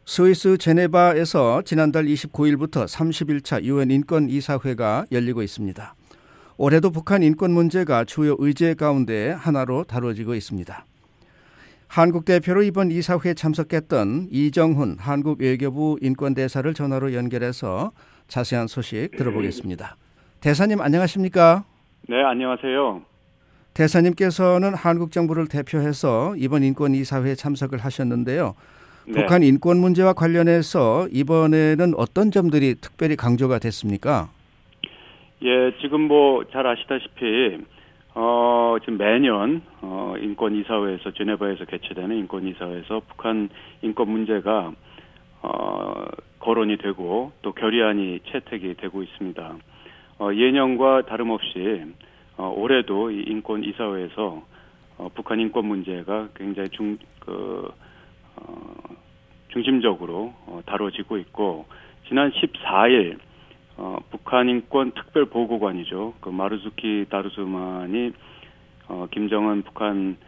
스위스 제네바에서 지난달 29일부터 31차 유엔 인권 이사회가 열리고 있습니다. 올해도 북한 인권 문제가 주요 의제 가운데 하나로 다뤄지고 있습니다. 한국 대표로 이번 이사회에 참석했던 이정훈 한국 외교부 인권대사를 전화로 연결해서 자세한 소식 들어보겠습니다. 대사님 안녕하십니까? 네, 안녕하세요. 대사님께서는 한국 정부를 대표해서 이번 인권 이사회에 참석을 하셨는데요. 네. 북한 인권 문제와 관련해서 이번에는 어떤 점들이 특별히 강조가 됐습니까? 예, 지금 잘 아시다시피 지금 매년 인권 이사회에서 제네바에서 개최되는 인권 이사회에서 북한 인권 문제가 거론이 되고 또 결의안이 채택이 되고 있습니다. 예년과 다름없이 올해도 이 인권 이사회에서 북한 인권 문제가 굉장히 중심적으로 다뤄지고 있고, 지난 14일 북한 인권 특별 보고관이죠. 그 마르주키 다르수만이 김정은 북한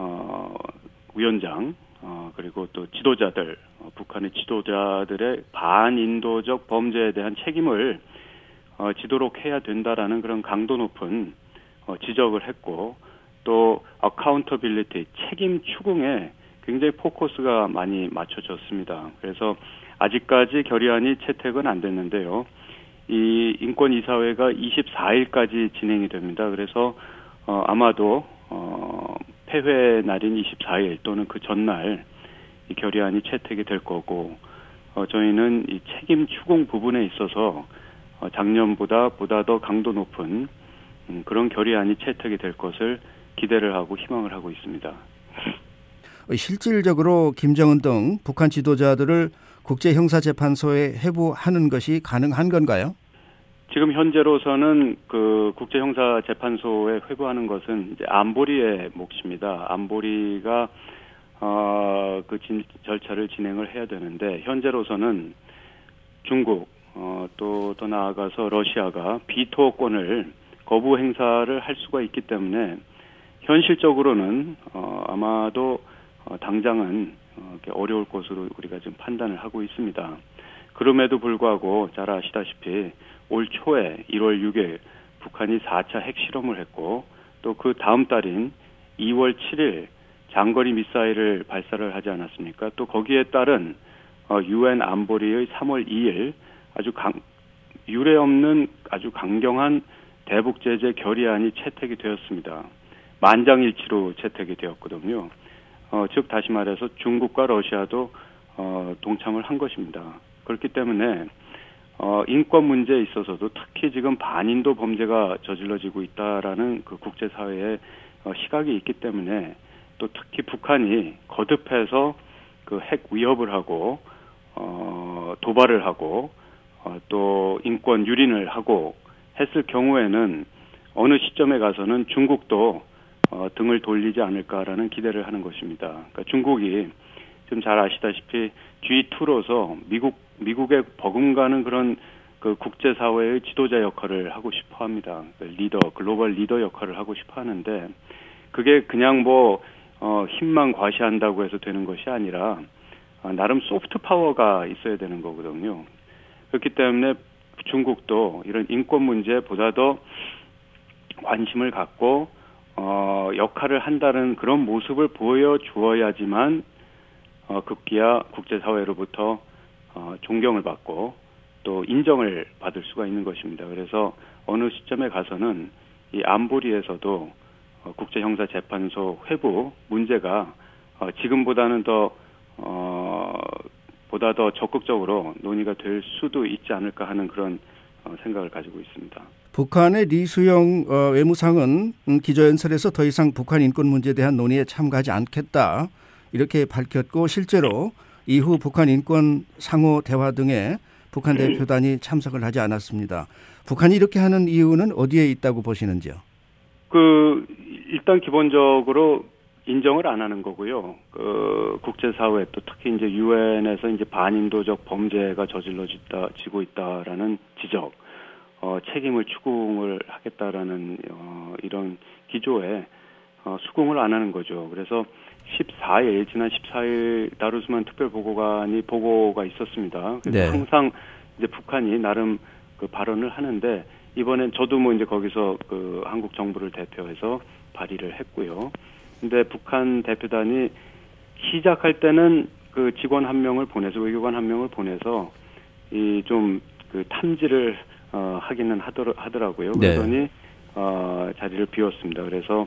위원장 그리고 또 지도자들, 북한의 지도자들의 반인도적 범죄에 대한 책임을 지도록 해야 된다라는 그런 강도 높은 지적을 했고, 또 어카운터빌리티, 책임 추궁에 굉장히 포커스가 많이 맞춰졌습니다. 그래서 아직까지 결의안이 채택은 안 됐는데요. 이 인권이사회가 24일까지 진행이 됩니다. 그래서 아마도 폐회 날인 24일 또는 그 전날 이 결의안이 채택이 될 거고, 저희는 이 책임 추궁 부분에 있어서 작년보다 더 강도 높은 그런 결의안이 채택이 될 것을 기대를 하고 희망을 하고 있습니다. 실질적으로 김정은 등 북한 지도자들을 국제형사재판소에 회부하는 것이 가능한 건가요? 지금 현재로서는 그 국제형사재판소에 회부하는 것은 이제 안보리의 몫입니다. 안보리가 절차를 진행을 해야 되는데, 현재로서는 중국 또 더 나아가서 러시아가 비토권을 거부 행사를 할 수가 있기 때문에 현실적으로는 아마도 당장은 어려울 것으로 우리가 지금 판단을 하고 있습니다. 그럼에도 불구하고 잘 아시다시피 올 초에 1월 6일 북한이 4차 핵실험을 했고, 또 그 다음 달인 2월 7일 장거리 미사일을 발사를 하지 않았습니까? 또 거기에 따른 유엔 안보리의 3월 2일 아주 유례없는 아주 강경한 대북 제재 결의안이 채택이 되었습니다. 만장일치로 채택이 되었거든요. 즉 다시 말해서 중국과 러시아도 동참을 한 것입니다. 그렇기 때문에 인권 문제에 있어서도 특히 지금 반인도 범죄가 저질러지고 있다라는 그 국제사회의 시각이 있기 때문에, 또 특히 북한이 거듭해서 그 핵 위협을 하고 도발을 하고 또 인권 유린을 하고 했을 경우에는 어느 시점에 가서는 중국도 등을 돌리지 않을까라는 기대를 하는 것입니다. 그러니까 중국이 지금 잘 아시다시피 G2로서 미국에 버금가는 그런 그 국제사회의 지도자 역할을 하고 싶어 합니다. 글로벌 리더 역할을 하고 싶어 하는데, 그게 그냥 힘만 과시한다고 해서 되는 것이 아니라 나름 소프트 파워가 있어야 되는 거거든요. 그렇기 때문에 중국도 이런 인권 문제에 보다 더 관심을 갖고 역할을 한다는 그런 모습을 보여주어야지만 급기야 국제사회로부터 존경을 받고 또 인정을 받을 수가 있는 것입니다. 그래서 어느 시점에 가서는 이 안보리에서도 국제형사재판소 회부 문제가 지금보다는 보다 더 적극적으로 논의가 될 수도 있지 않을까 하는 그런 생각을 가지고 있습니다. 북한의 리수영 외무상은 기조연설에서 더 이상 북한 인권 문제에 대한 논의에 참가하지 않겠다 이렇게 밝혔고, 실제로 이후 북한 인권 상호 대화 등에 북한 대표단이 참석을 하지 않았습니다. 북한이 이렇게 하는 이유는 어디에 있다고 보시는지요? 일단 기본적으로 인정을 안 하는 거고요. 국제사회 또 특히 이제 유엔에서 이제 반인도적 범죄가 저질러지고 있다라는 지적, 책임을 추궁을 하겠다라는 이런 기조에 수긍을 안 하는 거죠. 그래서 지난 14일 나루스만 특별보고관이 보고가 있었습니다. 그래서 네. 항상 이제 북한이 나름 그 발언을 하는데 이번엔 저도 뭐 이제 거기서 그 한국 정부를 대표해서 발의를 했고요. 근데 북한 대표단이 시작할 때는 그 직원 한 명을 보내서 외교관 한 명을 보내서 이 좀 그 탐지를 하기는 하더라고요. 네. 그러더니 자리를 비웠습니다. 그래서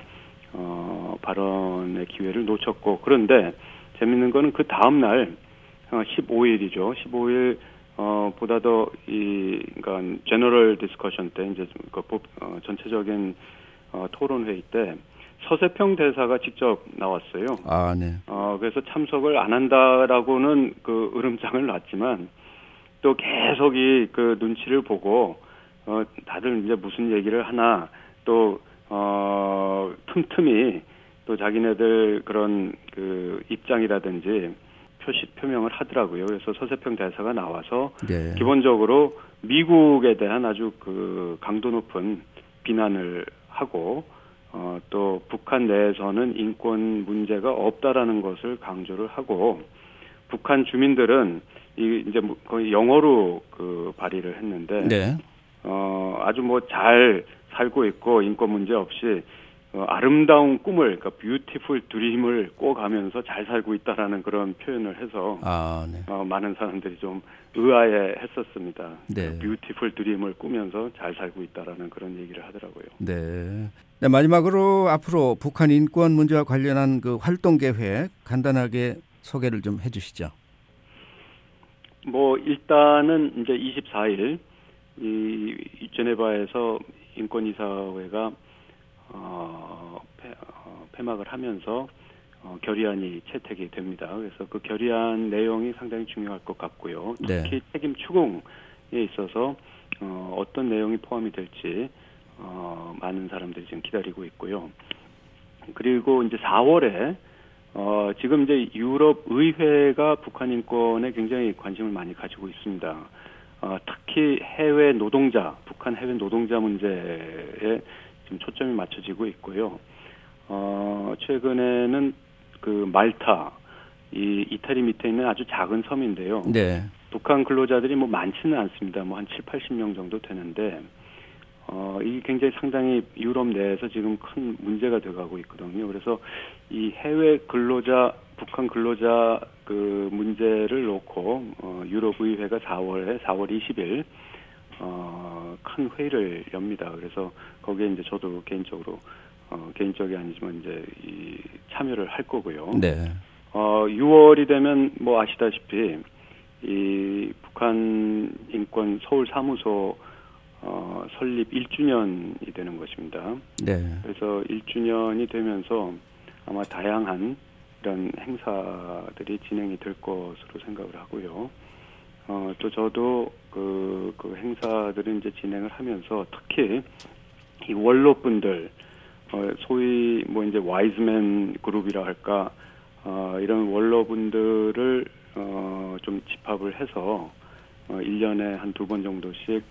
발언의 기회를 놓쳤고 그런데 재밌는 거는 그 다음 날 15일이죠. 15일 보다 더 그러니까 제너럴 디스커션 때 이제 그 전체적인 토론회의 때 서세평 대사가 직접 나왔어요. 아, 네. 그래서 참석을 안 한다라고는 그 으름장을 놨지만 또 계속 그 눈치를 보고 다들 이제 무슨 얘기를 하나 또 틈틈이 또 자기네들 그런 그 입장이라든지 표명을 하더라고요. 그래서 서세평 대사가 나와서 네. 기본적으로 미국에 대한 아주 그 강도 높은 비난을 하고 또 북한 내에서는 인권 문제가 없다라는 것을 강조를 하고 북한 주민들은 이제 거의 영어로 그 발의를 했는데 네. 아주 뭐 잘 살고 있고 인권 문제 없이 아름다운 꿈을 그러니까 뷰티풀 드림을 꿔가면서 잘 살고 있다라는 그런 표현을 해서 네. 많은 사람들이 좀 의아해했었습니다. 네. 뷰티풀 드림을 꾸면서 잘 살고 있다라는 그런 얘기를 하더라고요. 네. 네, 마지막으로 앞으로 북한 인권 문제와 관련한 그 활동 계획 간단하게 소개를 좀 해주시죠. 뭐 일단은 이제 24일 이 제네바에서 인권이사회가 폐막을 하면서 결의안이 채택이 됩니다. 그래서 그 결의안 내용이 상당히 중요할 것 같고요. 특히 네. 책임 추궁에 있어서 어떤 내용이 포함이 될지 많은 사람들이 지금 기다리고 있고요. 그리고 이제 4월에 지금 이제 유럽 의회가 북한 인권에 굉장히 관심을 많이 가지고 있습니다. 특히 해외 노동자, 북한 해외 노동자 문제에 지금 초점이 맞춰지고 있고요. 최근에는 그 말타, 이태리 밑에 있는 아주 작은 섬인데요. 네. 북한 근로자들이 뭐 많지는 않습니다. 뭐 한 7, 80명 정도 되는데, 이게 굉장히 상당히 유럽 내에서 지금 큰 문제가 돼가고 있거든요. 그래서 이 해외 근로자, 북한 근로자 그 문제를 놓고 유럽 의회가 4월 20일 큰 회의를 엽니다. 그래서 거기에 이제 저도 개인적이 아니지만 이제 참여를 할 거고요. 네. 6월이 되면 뭐 아시다시피 이 북한 인권 서울 사무소 설립 1주년이 되는 것입니다. 네. 그래서 1주년이 되면서 아마 다양한 이런 행사들이 진행이 될 것으로 생각을 하고요. 또 저도 그 행사들을 이제 진행을 하면서 특히 이 원로분들, 소위 뭐 이제 와이즈맨 그룹이라 할까, 이런 원로분들을 좀 집합을 해서 1년에 한 2번 정도씩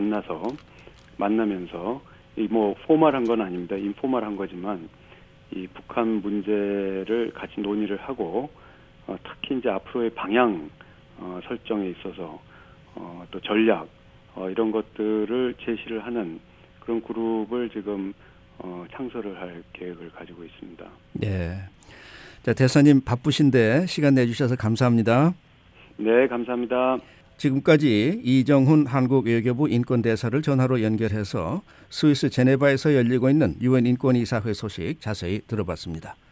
만나면서 이 뭐 포멀한 건 아닙니다. 인포멀한 거지만 이 북한 문제를 같이 논의를 하고 특히 이제 앞으로의 방향 설정에 있어서 또 전략 이런 것들을 제시를 하는 그런 그룹을 지금 창설을 할 계획을 가지고 있습니다. 네. 자, 대사님 바쁘신데 시간 내주셔서 감사합니다. 네, 감사합니다. 지금까지 이정훈 한국 외교부 인권대사를 전화로 연결해서 스위스 제네바에서 열리고 있는 유엔 인권이사회 소식 자세히 들어봤습니다.